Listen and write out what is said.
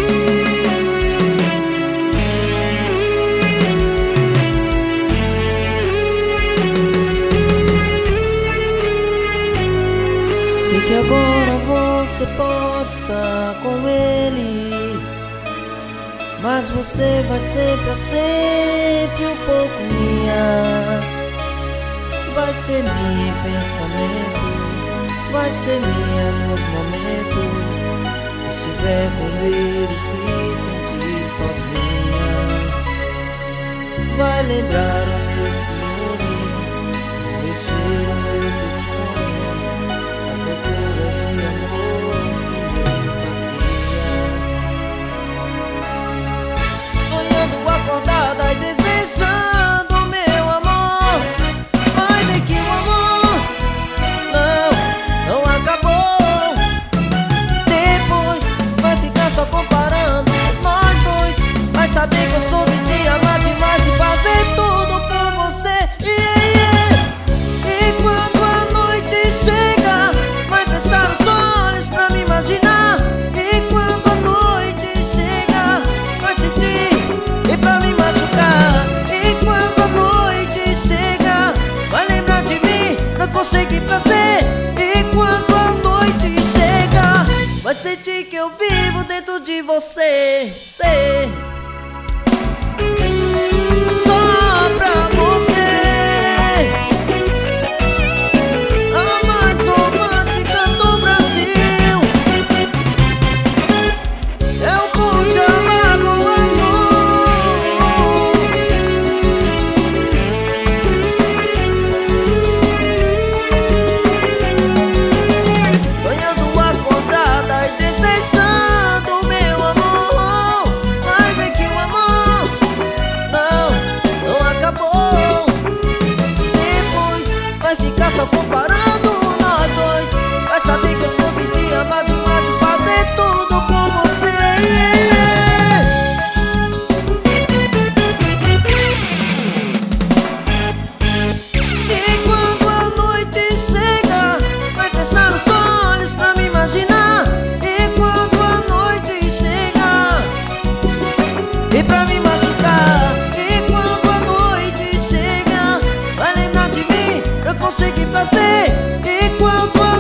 Sei que agora você pode estar com ele, mas você vai ser pra sempre um pouco minha. Vai ser minha em pensamento, vai ser minha nos momentos que estiver com ele e se sentir sozinha. Vai lembrar o meu ciúme, o meu cheiro, o meu perfume, as loucuras de amor que ele fazia. Sonhando acordada e desejando meu amor, vai ver que o amor não acabou. Depois vai ficar só comparando nós dois, vai saber que eu soube te amar demais e fazer tudo por você. E quando a noite chega, vai fechar os olhos pra me imaginar. E quando a noite chega, vai sentir e pra me machucar. E quando a noite chega, vai lembrar de mim pra conseguir prazer. E quando a noite chega, vai sentir que eu vivo dentro de você. Sei. Só pra você, a mais romântica do Brasil. Eu vou te amar com amor. Sonhando acordada e desejando meu amor, vai ver que o amor não acabou. Depois vai ficar só comparando nós dois, vai saber que eu soube te amar demais e fazer tudo por você. E quando a noite chega, vai fechar os olhos pra me imaginar. E quando a noite chega, e pra me machucar. E quando a noite chega, vai lembrar de mim pra conseguir prazer. E quando a